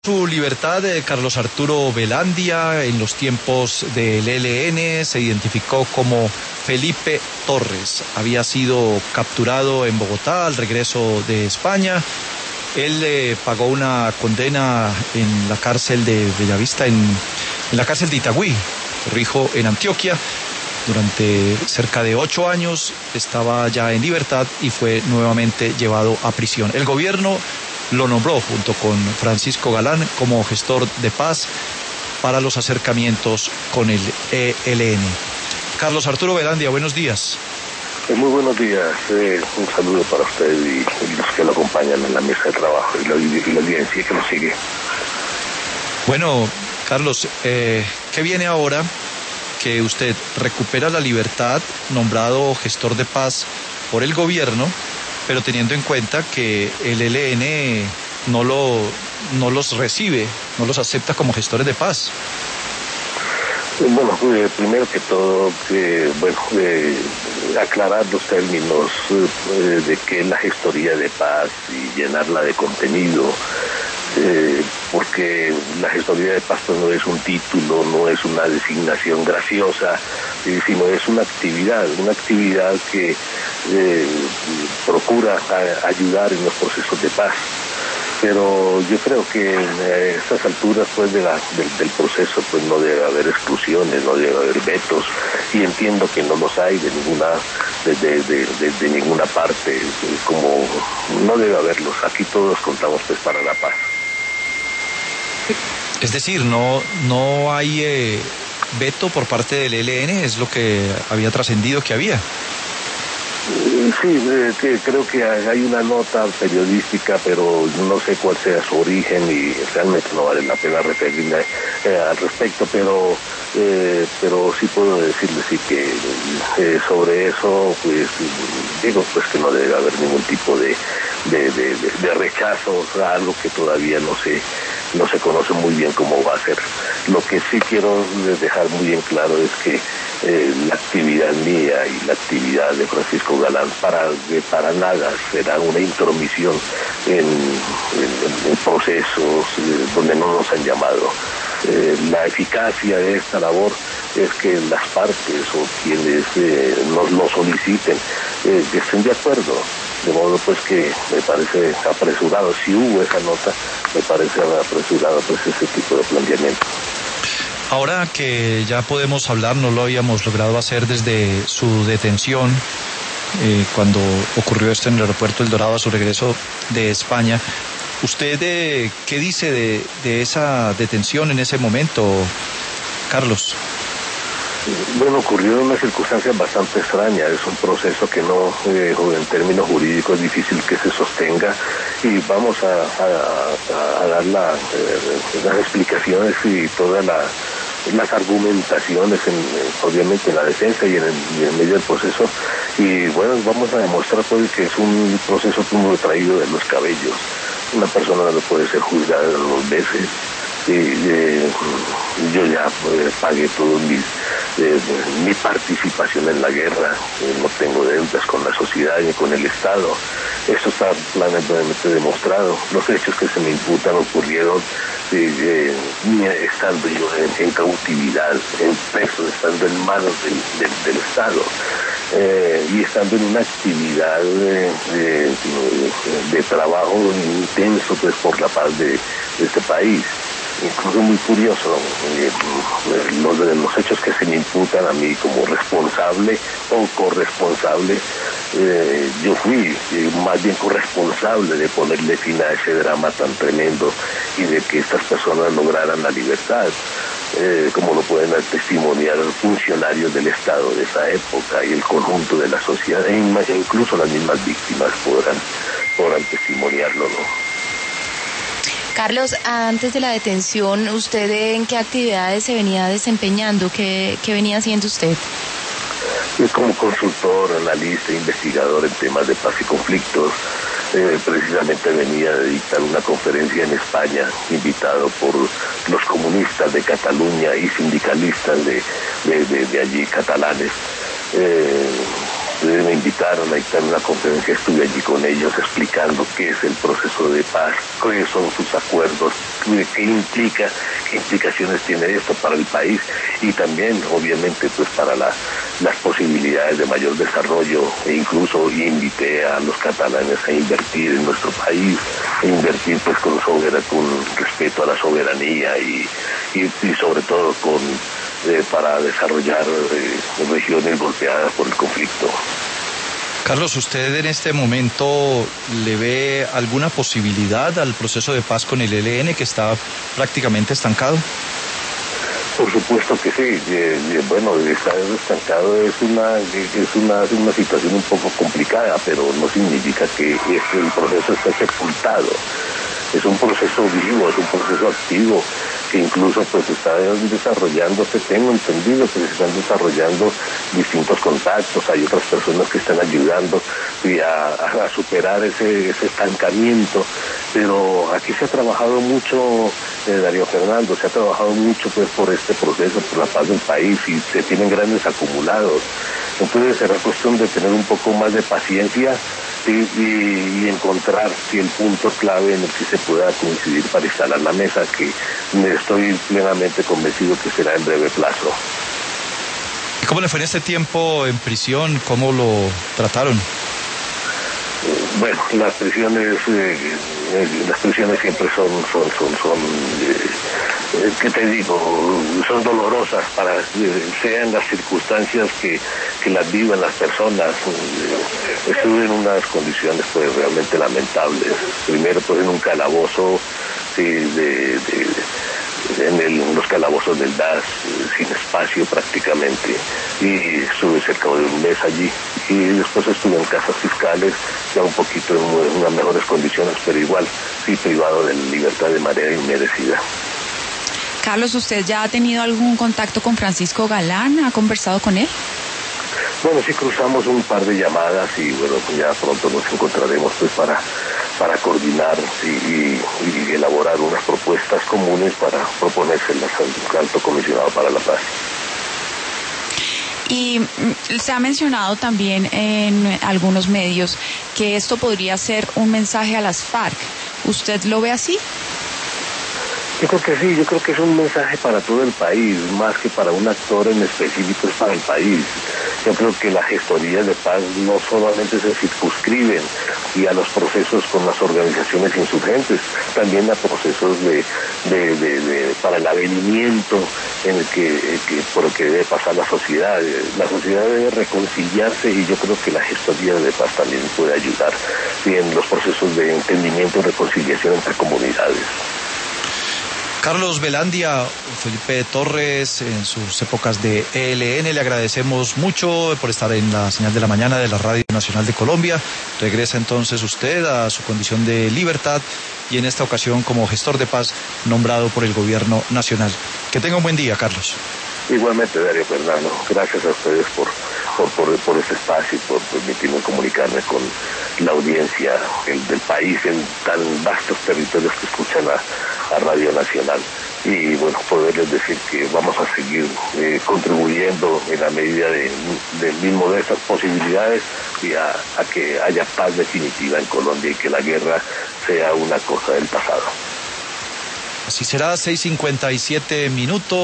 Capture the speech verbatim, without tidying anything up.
Su libertad de Carlos Arturo Velandia en los tiempos del E L N se identificó como Felipe Torres. Había sido capturado en Bogotá al regreso de España. Él eh, pagó una condena en la cárcel de Bellavista, en, en la cárcel de Itagüí, corrijo, en Antioquia. Durante cerca de ocho años estaba ya en libertad y fue nuevamente llevado a prisión. El gobierno lo nombró junto con Francisco Galán como gestor de paz para los acercamientos con el E L N. Carlos Arturo Velandia, buenos días. Eh, muy buenos días, eh, un saludo para usted y, y los que lo acompañan en la mesa de trabajo y la, y la audiencia que nos sigue. Bueno, Carlos, eh, ¿qué viene ahora que usted recupera la libertad, nombrado gestor de paz por el gobierno, pero teniendo en cuenta que el E L N no lo no los recibe, no los acepta como gestores de paz? Bueno, eh, primero que todo, eh, bueno, eh, aclarar los términos eh, de qué es la gestoría de paz y llenarla de contenido, eh, porque la gestoría de paz pues, no es un título, no es una designación graciosa, eh, sino es una actividad, una actividad que eh, procura a, ayudar en los procesos de paz. Pero yo creo que en eh, estas alturas pues de la, de, del proceso pues no debe haber exclusiones, no debe haber vetos, y entiendo que no los hay de ninguna de, de, de, de, de ninguna parte, como no debe haberlos. Aquí todos contamos pues para la paz. Es decir, no no hay eh, veto por parte del E L N, es lo que había trascendido que había. Sí, eh, que creo que hay una nota periodística, pero no sé cuál sea su origen y realmente no vale la pena referirme eh, al respecto, pero eh, pero sí puedo decirle sí que eh, sobre eso, pues digo pues que no debe haber ningún tipo de de, de, de, de rechazo a algo que todavía no se no se conoce muy bien cómo va a ser. Lo que sí quiero dejar muy en claro es que eh, la actividad mía y la actividad de Francisco Galán para, de, para nada será una intromisión en, en, en procesos eh, donde no nos han llamado. Eh, la eficacia de esta labor es que las partes o quienes eh, nos lo soliciten eh, que estén de acuerdo. De modo pues que me parece apresurado, si hubo esa nota, me parece apresurado pues ese tipo de planteamiento. Ahora que ya podemos hablar, no lo habíamos logrado hacer desde su detención, eh, cuando ocurrió esto en el aeropuerto El Dorado a su regreso de España. ¿Usted eh, qué dice de, de esa detención en ese momento, Carlos? Bueno, ocurrió una circunstancia bastante extraña, es un proceso que no, eh, en términos jurídicos es difícil que se sostenga, y vamos a, a, a dar la, eh, las explicaciones y todas la, las argumentaciones, en, obviamente en la defensa y en, el, y en medio del proceso, y bueno, vamos a demostrar pues, que es un proceso como traído de los cabellos. Una persona no puede ser juzgada dos veces. Y, eh, yo ya pues, pagué todo mis, eh, mi participación en la guerra, eh, no tengo deudas con la sociedad ni con el Estado. Esto está plenamente demostrado. Los hechos que se me imputan ocurrieron eh, eh, estando yo en, en cautividad, en preso, estando en manos del, del, del Estado. Eh, y estando en una actividad de, de, de trabajo intenso pues por la paz de, de este país. Incluso muy curioso, eh, los, los hechos que se me imputan a mí como responsable o corresponsable, eh, yo fui eh, más bien corresponsable de ponerle fin a ese drama tan tremendo y de que estas personas lograran la libertad, eh, como lo pueden testimoniar funcionarios del Estado de esa época y el conjunto de la sociedad, e incluso las mismas víctimas podrán, podrán testimoniarlo, ¿no? Carlos, antes de la detención, ¿usted en qué actividades se venía desempeñando? ¿Qué, qué venía haciendo usted? Como consultor, analista, investigador en temas de paz y conflictos. Eh, precisamente venía a dictar una conferencia en España, invitado por los comunistas de Cataluña y sindicalistas de, de, de, de allí, catalanes. Eh, Ustedes me invitaron a dictar una conferencia, estuve allí con ellos explicando qué es el proceso de paz, cuáles son sus acuerdos, qué implica, qué implicaciones tiene esto para el país y también, obviamente, pues para la, las posibilidades de mayor desarrollo. E incluso invité a los catalanes a invertir en nuestro país, a invertir pues con, sober, con respeto a la soberanía y, y, y sobre todo con eh, para desarrollar eh, regiones golpeadas por el conflicto. Carlos, ¿usted en este momento le ve alguna posibilidad al proceso de paz con el E L N que está prácticamente estancado? Por supuesto que sí. Eh, eh, bueno, estar estancado es una es una, es una situación un poco complicada, pero no significa que este, el proceso esté sepultado. Es un proceso vivo, es un proceso activo, que incluso pues está desarrollándose, tengo entendido que se están desarrollando distintos contactos, hay otras personas que están ayudando a, a, a superar ese, ese estancamiento, pero aquí se ha trabajado mucho, eh, Darío Fernando, se ha trabajado mucho pues por este proceso, por la paz del país y se tienen grandes acumulados, entonces será cuestión de tener un poco más de paciencia y, y, y encontrar si el punto clave en el que se pueda coincidir para instalar la mesa, que me estoy plenamente convencido que será en breve plazo. ¿Y cómo le fue en este tiempo en prisión? ¿Cómo lo trataron? Bueno, las prisiones, eh, eh, las prisiones siempre son, son, son, son, eh, ¿qué te digo? Son dolorosas para, eh, sean las circunstancias que, que las vivan las personas. Eh, estuve en unas condiciones pues realmente lamentables. Primero pues en un calabozo, sí, de, de en el, los calabozos del D A S, sin espacio prácticamente, y estuve cerca de un mes allí, y después estuve en casas fiscales, ya un poquito en unas mejores condiciones, pero igual, sí, privado de libertad de manera inmerecida. Carlos, ¿usted ya ha tenido algún contacto con Francisco Galán? ¿Ha conversado con él? Bueno, sí cruzamos un par de llamadas y bueno, pues ya pronto nos encontraremos pues para para coordinar y, y, y elaborar unas propuestas comunes para proponérselas al Alto Comisionado para la Paz. Y se ha mencionado también en algunos medios que esto podría ser un mensaje a las FARC. ¿Usted lo ve así? Yo creo que sí, yo creo que es un mensaje para todo el país, más que para un actor en específico, es para el país. Yo creo que las gestorías de paz no solamente se circunscriben y a los procesos con las organizaciones insurgentes, también a procesos de, de, de, de para el avenimiento en el que, que por el que debe pasar la sociedad. La sociedad debe reconciliarse y yo creo que la gestoría de paz también puede ayudar en los procesos de entendimiento y reconciliación entre comunidades. Carlos Velandia, Felipe Torres, en sus épocas de E L N, le agradecemos mucho por estar en la señal de la mañana de la Radio Nacional de Colombia. Regresa entonces usted a su condición de libertad y en esta ocasión como gestor de paz nombrado por el gobierno nacional. Que tenga un buen día, Carlos. Igualmente, Darío Fernando, gracias a ustedes por, por, por, por este espacio y por permitirme comunicarme con la audiencia el, del país en tan vastos territorios que escuchan a, a Radio Nacional. Y bueno, poderles decir que vamos a seguir eh, contribuyendo en la medida de, de mismo de estas posibilidades y a, a que haya paz definitiva en Colombia y que la guerra sea una cosa del pasado. Así será, seis cincuenta y siete minutos.